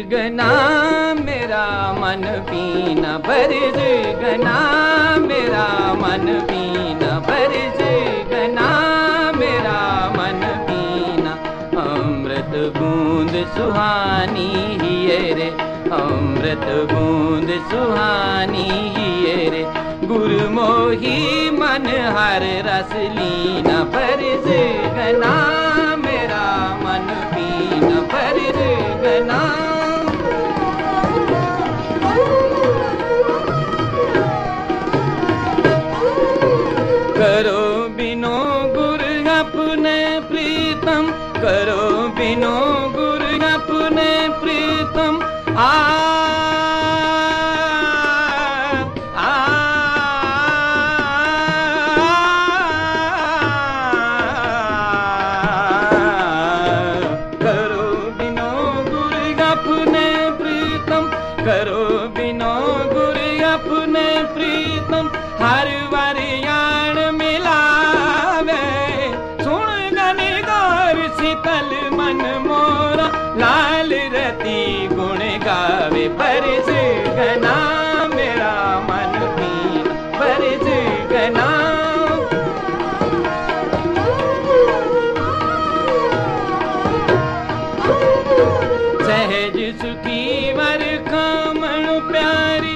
गना मेरा मन पीना, बरस गना मेरा मन पीना, बरस गना मेरा मन पीना। अमृत बूंद सुहानी हिये रे, अमृत बूंद सुहानी हिये रे, गुरमोही मन हर रस लीना। बरस गना मेरा मन पीना, बरस गना। करो बिनो गुर अपने प्रीतम, करो बिनो गुर अपने प्रीतम। करो बिनो गुर अपने प्रीतम, करो बिनो गुर अपने प्रीतम। हर वरियाण मिलावे सुन गन गौर शीतल मन मोरा, लाल रति गुण गावे। बरस गना मेरा मन पीना, बरस गना। सहज सुखी वर कामण प्यारी,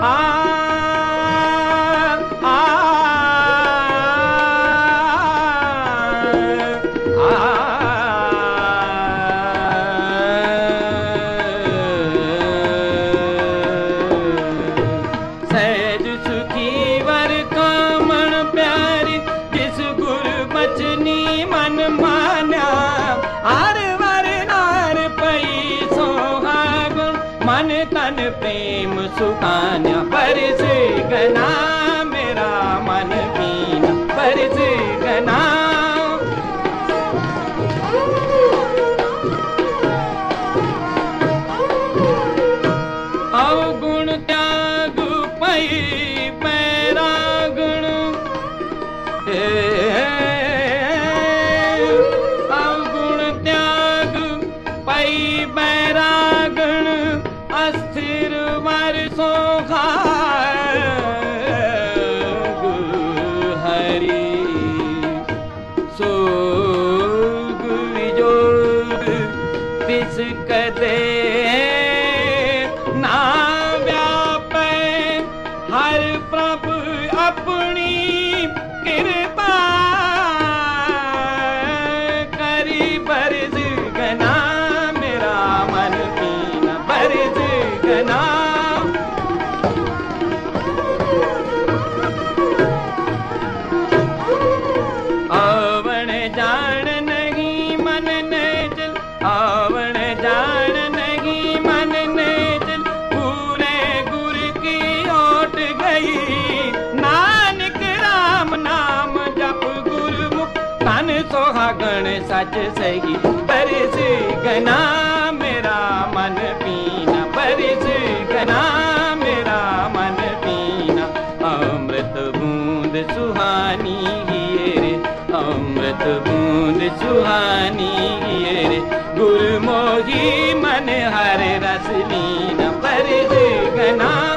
सहज सुखी वर कामण प्यारी, जिस गुर बचनी मन मान्या। हर वर नार पई सोहागन, मन तन प्रेम सुखान्या। बरस गना मेरा मन पीना, बरस गना। अवगुण त्याग पई बैरागण, अवगुण त्याग पई बैरागण। अस्थिर वर सोहाग हरि, सोग विजोग तिस कदे ना व्यापै। हर प्रभु अपनी कृपा करी। बरस गना मेरा मन पीना, बरस गना। आवण जान नहीं मन ने चल, आवण जान नहीं मन ने चल। पूरे गुर की ओट गई, नानक राम नाम जप गुरमुख। तन सोहागण सच सही, बरस गना मेरा मन पीना, बरस गना मेरा मन पीना। अमृत बूंद सुहानी हिये रे, अमृत बूंद सुहानी हिये रे, गुरमोही मन हर रस लीना। बरस गना